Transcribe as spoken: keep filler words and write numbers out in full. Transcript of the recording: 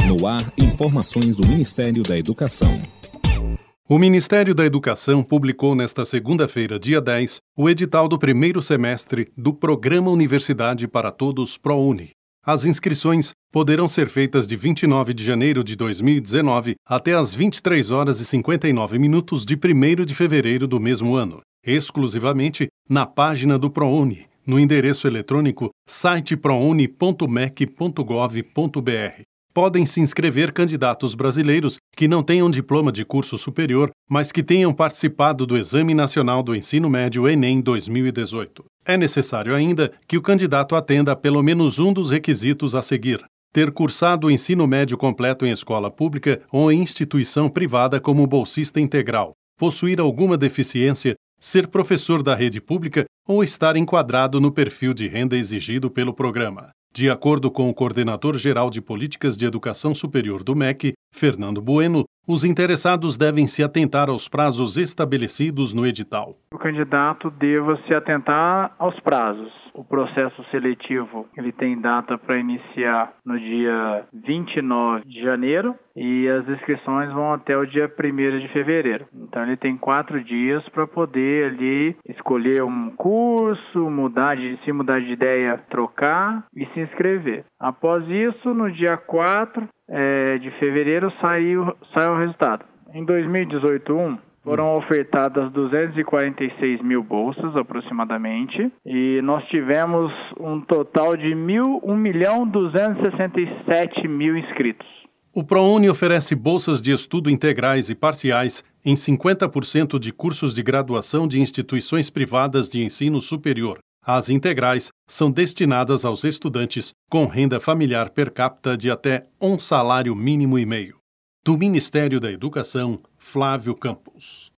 No ar, informações do Ministério da Educação. O Ministério da Educação publicou nesta segunda-feira, dia dez, o edital do primeiro semestre do Programa Universidade para Todos ProUni. As inscrições poderão ser feitas de vinte e nove de janeiro de dois mil e dezenove até às vinte e três horas e cinquenta e nove minutos de primeiro de fevereiro do mesmo ano, exclusivamente na página do ProUni, no endereço eletrônico site prouni ponto mec ponto gov ponto br. Podem se inscrever candidatos brasileiros que não tenham diploma de curso superior, mas que tenham participado do Exame Nacional do Ensino Médio Enem dois mil e dezoito. É necessário ainda que o candidato atenda a pelo menos um dos requisitos a seguir: ter cursado o ensino médio completo em escola pública ou em instituição privada como bolsista integral, possuir alguma deficiência, ser professor da rede pública ou estar enquadrado no perfil de renda exigido pelo programa. De acordo com o coordenador-geral de Políticas de Educação Superior do M E C, Fernando Bueno, os interessados devem se atentar aos prazos estabelecidos no edital. O candidato deva se atentar aos prazos. O processo seletivo ele tem data para iniciar no dia vinte e nove de janeiro e as inscrições vão até o dia primeiro de fevereiro. Então ele tem quatro dias para poder ali escolher um curso, mudar de, se mudar de ideia, trocar e se inscrever. Após isso, no dia quatro é, de fevereiro sai o, sai o resultado. Em dois mil e dezoito, um, foram ofertadas duzentas e quarenta e seis mil bolsas, aproximadamente, e nós tivemos um total de um milhão duzentos e sessenta e sete mil inscritos. O ProUni oferece bolsas de estudo integrais e parciais em cinquenta por cento de cursos de graduação de instituições privadas de ensino superior. As integrais são destinadas aos estudantes com renda familiar per capita de até um salário mínimo e meio. Do Ministério da Educação, Flávio Campos.